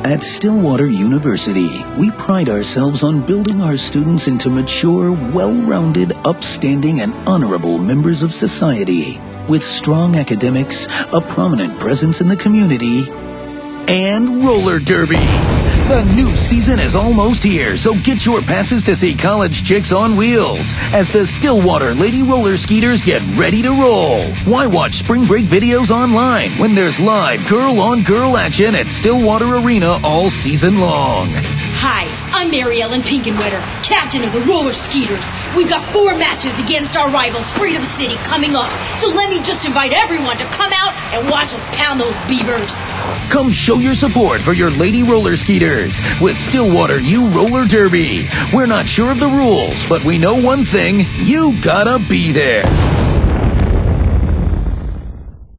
At Stillwater University, we pride ourselves on building our students into mature, well-rounded, upstanding, and honorable members of society, with strong academics, a prominent presence in the community, and roller derby. The new season is almost here, so get your passes to see college chicks on wheels as the Stillwater Lady Roller Skeeters get ready to roll. Why watch spring break videos online when there's live girl-on-girl action at Stillwater Arena all season long? Hi, I'm Mary Ellen Pinkenwetter, captain of the Roller Skeeters. We've got 4 matches against our rivals, Freedom City, coming up. So let me just invite everyone to come out and watch us pound those beavers. Come show your support for your Lady Roller Skeeters with Stillwater U Roller Derby. We're not sure of the rules, but we know one thing: you gotta be there.